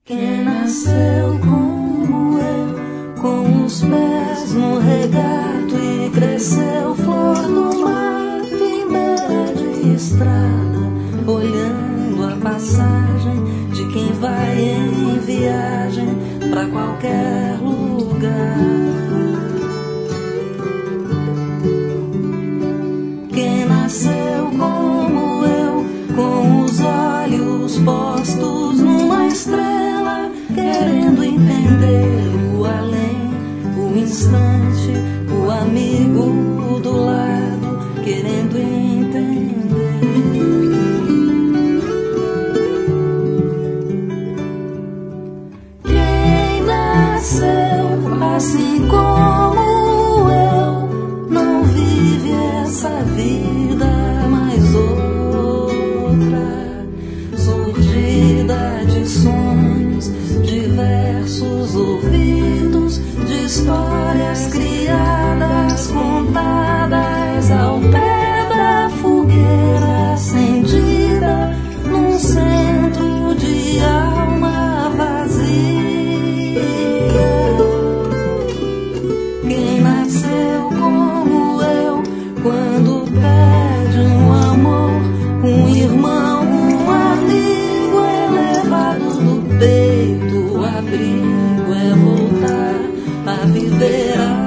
Quem nasceu como eu, com os pés no regato e cresceu flor do mato em beira de estrada, olhando a passagem de quem vai em viagem pra qualquer lugar. Quem nasceu como eu, com os olhos postos numa estrela, querendo entender o além, o instante, o amigo do lado, querendo entender. Quem nasceu assim como eu, não vive essa vida mais outra, surgida de sonhos, diversos ouvidos, de histórias criadas, contadas ao pé da fogueira acendida, num centro de alma vazia. Quem nasceu como eu, quando perde um amor, um irmão, um amigo, elevado do peito, o abrigo é voltar a viver a